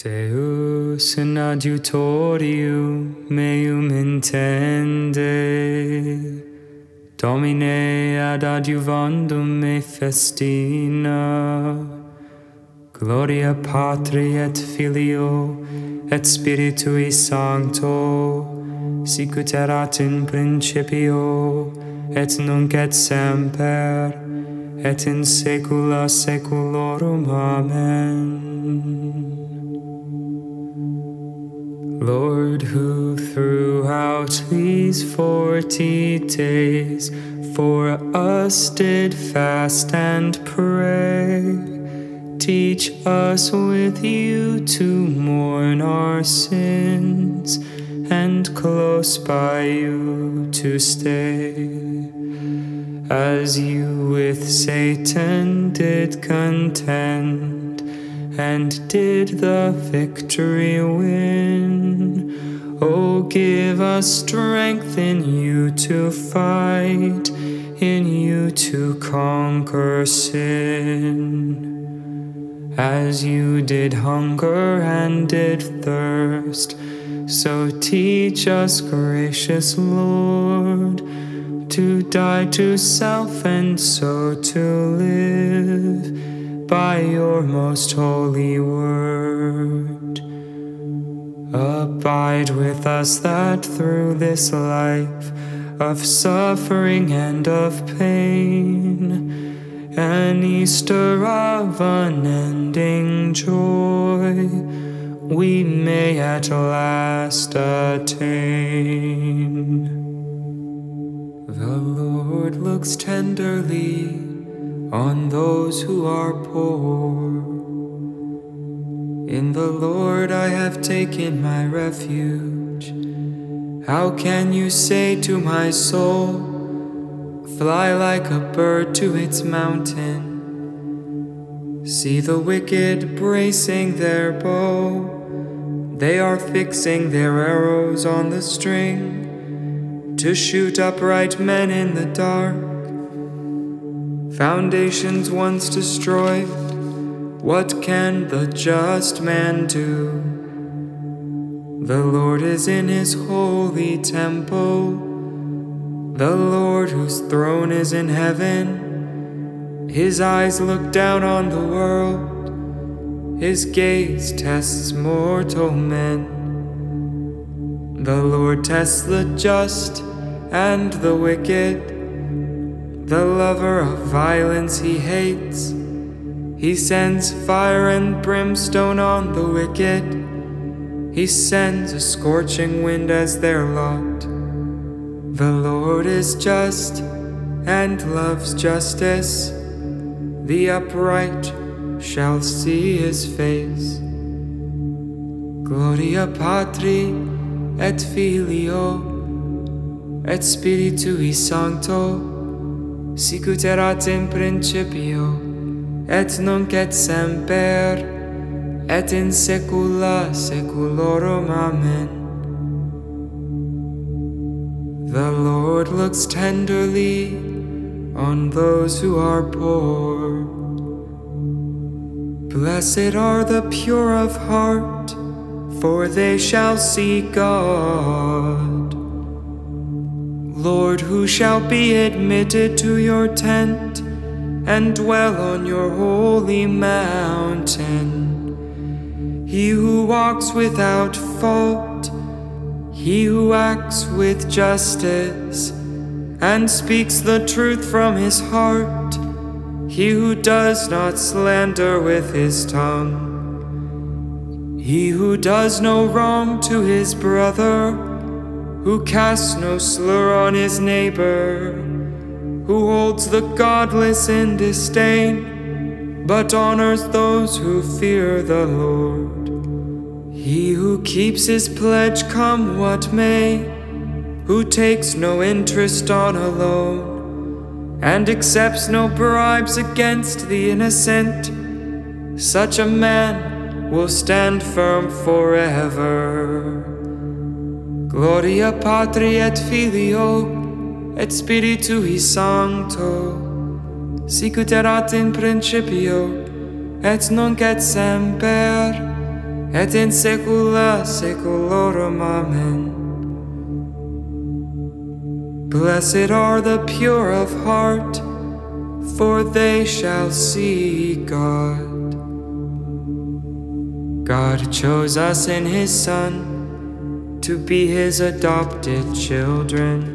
Deus in adiutorium meum intende, Domine ad adiuvandum me festina, Gloria Patri et Filio et Spiritui Sancto, sicut erat in principio, et nunc et semper, et in saecula saeculorum. Amen. Lord, who throughout these 40 days for us did fast and pray, teach us with you to mourn our sins and close by you to stay. As you with Satan did contend and did the victory win, oh, give us strength in you to fight, in you to conquer sin. As you did hunger and did thirst, so teach us, gracious Lord, to die to self and so to live by your most holy word. Abide with us that through this life of suffering and of pain, an Easter of unending joy, we may at last attain. The Lord looks tenderly on those who are poor. In the Lord I have taken my refuge. How can you say to my soul, fly like a bird to its mountain? See the wicked bracing their bow. They are fixing their arrows on the string to shoot upright men in the dark. Foundations once destroyed, what can the just man do? The Lord is in his holy temple, the Lord whose throne is in heaven. His eyes look down on the world, his gaze tests mortal men. The Lord tests the just and the wicked. The lover of violence he hates. He sends fire and brimstone on the wicked. He sends a scorching wind as their lot. The Lord is just and loves justice. The upright shall see his face. Gloria Patri et Filio et Spiritui Sancto, sicut erat in principio, et nunc et semper, et in saecula saeculorum. Amen. The Lord looks tenderly on those who are poor. Blessed are the pure of heart, for they shall see God. Lord, who shall be admitted to your tent and dwell on your holy mountain? He who walks without fault, he who acts with justice and speaks the truth from his heart, he who does not slander with his tongue, he who does no wrong to his brother, who casts no slur on his neighbor, who holds the godless in disdain, but honors those who fear the Lord. He who keeps his pledge come what may, who takes no interest on a loan, and accepts no bribes against the innocent, such a man will stand firm forever. Gloria Patri et Filio et Spiritui Sancto, sicut erat in principio, et nunc et semper, et in saecula saeculorum. Amen. Blessed are the pure of heart, for they shall see God. God chose us in His Son to be His adopted children.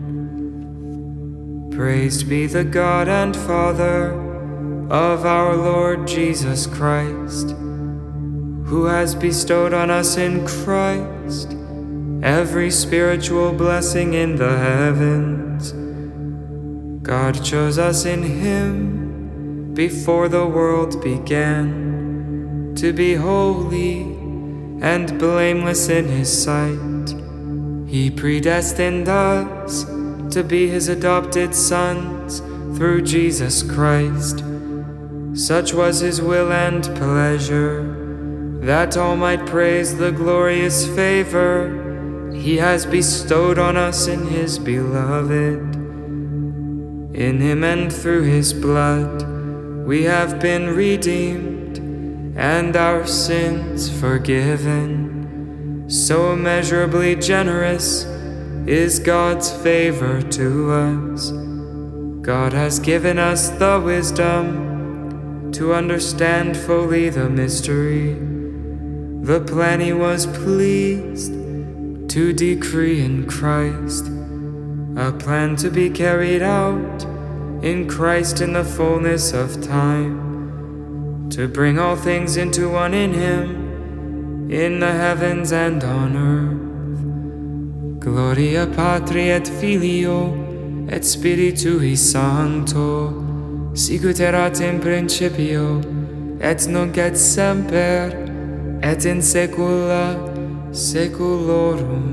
Praised be the God and Father of our Lord Jesus Christ, who has bestowed on us in Christ every spiritual blessing in the heavens. God chose us in Him before the world began, to be holy and blameless in His sight. He predestined us to be His adopted sons through Jesus Christ. Such was His will and pleasure, that all might praise the glorious favor He has bestowed on us in His Beloved. In Him and through His blood we have been redeemed, and our sins forgiven. So immeasurably generous is God's favor to us. God has given us the wisdom to understand fully the mystery, the plan He was pleased to decree in Christ, a plan to be carried out in Christ in the fullness of time, to bring all things into one in Him, in the heavens and on earth. Gloria Patri et Filio et Spiritui Sancto, sicut erat in principio, et nunc et semper, et in saecula saeculorum.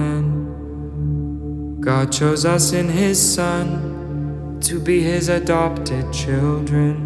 Amen. God chose us in His Son to be His adopted children.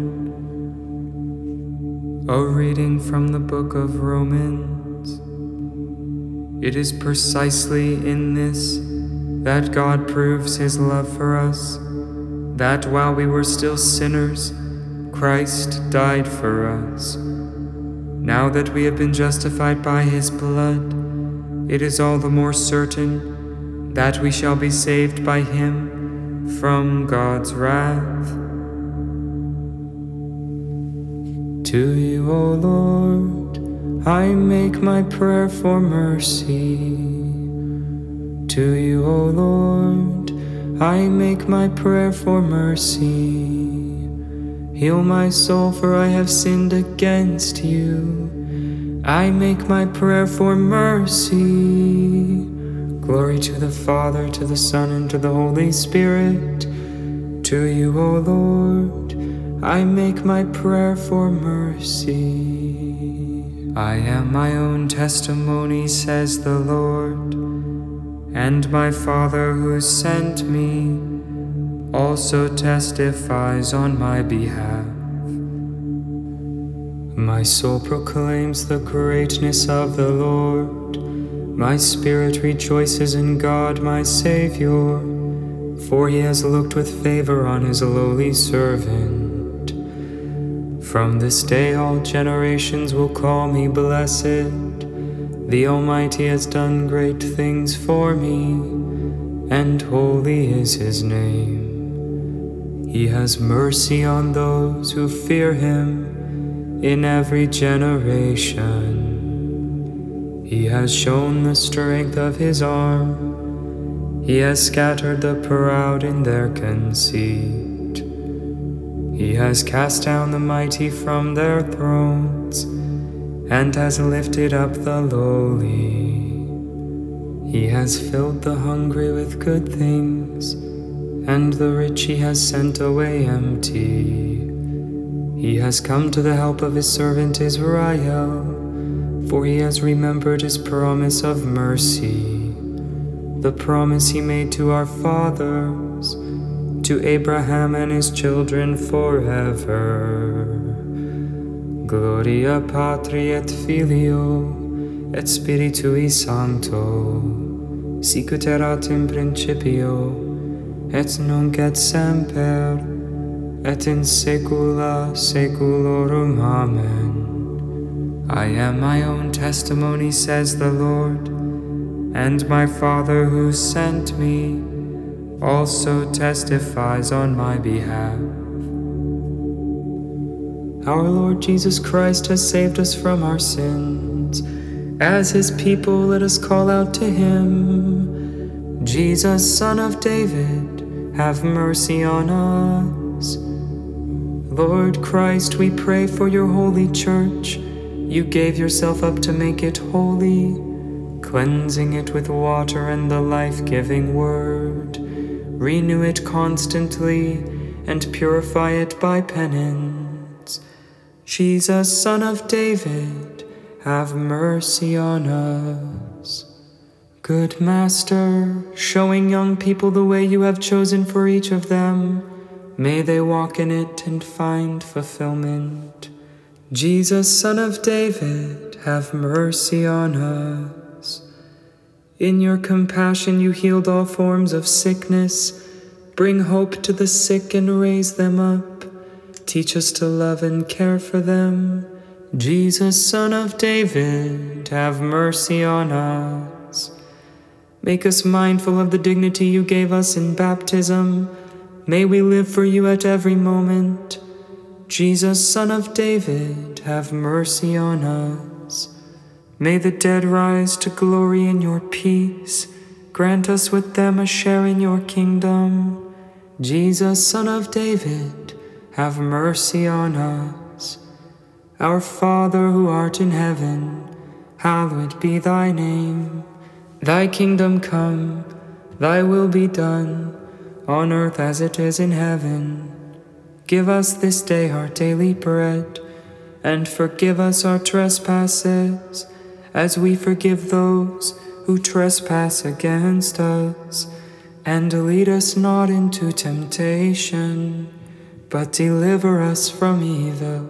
A reading from the book of Romans. It is precisely in this that God proves His love for us, that while we were still sinners, Christ died for us. Now that we have been justified by His blood, it is all the more certain that we shall be saved by Him from God's wrath. To You, O Lord, I make my prayer for mercy. To You, O Lord, I make my prayer for mercy. Heal my soul, for I have sinned against You. I make my prayer for mercy. Glory to the Father, to the Son, and to the Holy Spirit. To You, O Lord, I make my prayer for mercy. I am my own testimony, says the Lord, and my Father who sent me also testifies on my behalf. My soul proclaims the greatness of the Lord. My spirit rejoices in God my Savior, for He has looked with favor on His lowly servant. From this day all generations will call me blessed. The Almighty has done great things for me, and holy is His name. He has mercy on those who fear Him in every generation. He has shown the strength of His arm. He has scattered the proud in their conceit. He has cast down the mighty from their thrones, and has lifted up the lowly. He has filled the hungry with good things, and the rich He has sent away empty. He has come to the help of His servant Israel, for He has remembered His promise of mercy, the promise He made to our fathers, to Abraham and his children forever. Gloria Patri et Filio et Spiritui Sancto, sicut erat in principio, et nunc et semper, et in saecula saeculorum. Amen. I am my own testimony, says the Lord, and my Father who sent me also testifies on my behalf. Our Lord Jesus Christ has saved us from our sins. As his people, let us call out to him. Jesus, Son of David, have mercy on us. Lord Christ, we pray for your holy church. You gave yourself up to make it holy, cleansing it with water and the life-giving word. Renew it constantly and purify it by penance. Jesus, Son of David, have mercy on us. Good Master, showing young people the way you have chosen for each of them, may they walk in it and find fulfillment. Jesus, Son of David, have mercy on us. In your compassion you healed all forms of sickness. Bring hope to the sick and raise them up. Teach us to love and care for them. Jesus, Son of David, have mercy on us. Make us mindful of the dignity you gave us in baptism. May we live for you at every moment. Jesus, Son of David, have mercy on us. May the dead rise to glory in your peace. Grant us with them a share in your kingdom. Jesus, Son of David, have mercy on us. Our Father who art in heaven, hallowed be thy name. Thy kingdom come, thy will be done, on earth as it is in heaven. Give us this day our daily bread, and forgive us our trespasses, as we forgive those who trespass against us. And lead us not into temptation, but deliver us from evil.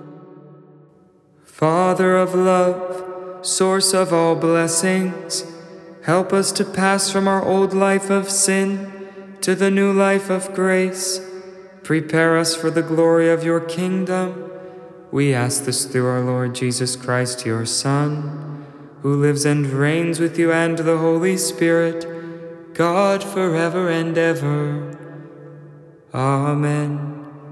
Father of love, source of all blessings, help us to pass from our old life of sin to the new life of grace. Prepare us for the glory of your kingdom. We ask this through our Lord Jesus Christ, your Son, who lives and reigns with you and the Holy Spirit, God forever and ever. Amen.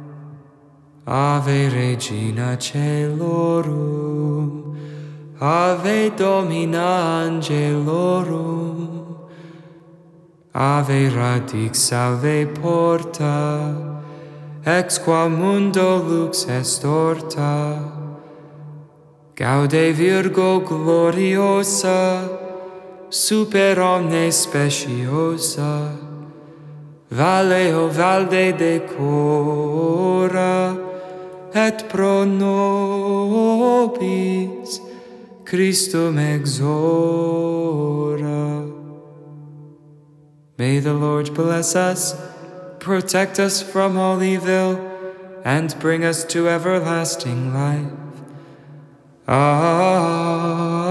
Ave Regina Caelorum, Ave Domina Angelorum, Ave Radix Salve Porta, ex qua mundo lux est orta. Gaude Virgo gloriosa, super omnes speciosa. Valeo valde decora, et pro nobis Christum exora. May the Lord bless us, protect us from all evil, and bring us to everlasting life. Amen.